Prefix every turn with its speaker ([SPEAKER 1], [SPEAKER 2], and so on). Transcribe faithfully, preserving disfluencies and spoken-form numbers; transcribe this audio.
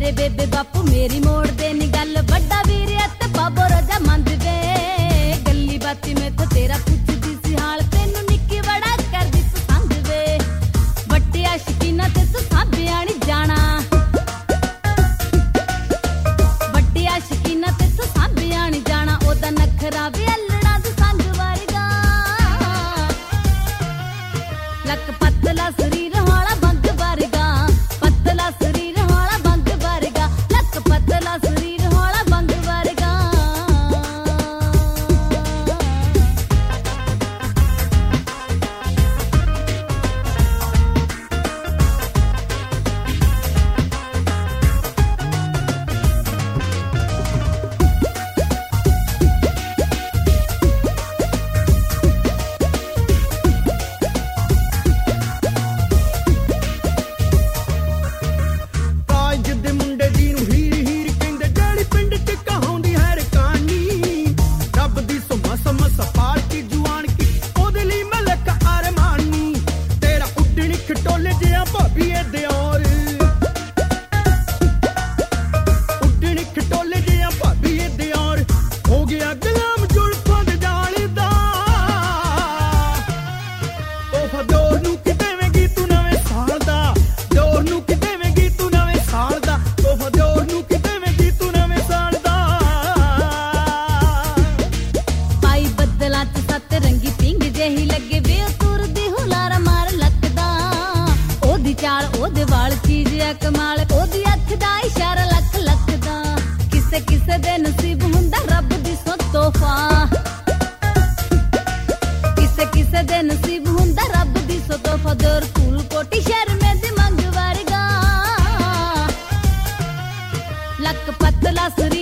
[SPEAKER 1] ਮੇਰੇ ਬੇਬੇ ਬਾਪੂ ਮੇਰੀ ਮੋੜਦੇ ਨੀ ਗੱਲ, ਵੱਡਾ ਵੀਰ ਅਤੇ ਬਾਬੋ ਰਜਾ ਮੰਦ ਵੇ। ਗੱਲੀ ਬਾਤੀ ਮੈਥੋਂ ਤੇਰਾ ਪੁੱਛਦੀ ਸੀ ਹਾਲ, ਤੈਨੂੰ ਨਿੱਕੀ ਬੜਾ ਕਰਦੀ ਪਸੰਦ ਵੇ। ਵੱਡੇ ਆਸ਼ਕੀਨਾ ਤੇ ਤੂੰ ਸਾਂਭਿਆ ਨੀ ਜਾਣਾ, ਵੱਡੇ ਆਸ਼ਕੀਨਾ ਤੇ ਤੂੰ ਸਾਂਭਿਆ ਨੀ ਜਾਣਾ। ਉਹਦਾ ਨਖਰਾ ਵੀ ਅਲੜਾ ਦੇ ਸੰਗ ਵਰਗਾ, ਲੱਕ ਪਤਲਾ ਸਰੀਰ ਵਾਲਾ ਬੰਗ ਵਰਗਾ, ਪਤਲਾ ਸਰੀਰ ਵਾਲਾ ਬੰਗ ਵਰਗਾ, ਲੱਕ ਪਤਲਾ ਸਰੀਰ ਵਾਲਾ ਬੰਗ ਵਰਗਾ। ਉਹਦੇ ਵਾਲ ਚੀਜ਼ ਆ ਕਮਾਲ, ਉਹਦੀ ਅੱਖ ਦਾ ਇਸ਼ਾਰਾ ਲੱਖ ਲੱਖ ਦਾ। ਕਿਸੇ ਕਿਸੇ ਦੇ ਨਸੀਬ ਹੁੰਦਾ ਰੱਬ ਦੀ ਸੋ ਤੋਹਫਾ, ਕਿਸੇ ਕਿਸੇ ਦੇ ਨਸੀਬ ਹੁੰਦਾ ਰੱਬ ਦੀ ਸੋ ਤੋਹਫਾ। ਦਰ ਫੂਲ ਕੋਟੀ ਸ਼ਰਮੇ ਦੀ ਮੰਗ ਵਰਗਾ, ਲੱਕ ਪਤਲਾ ਸਰੀਰ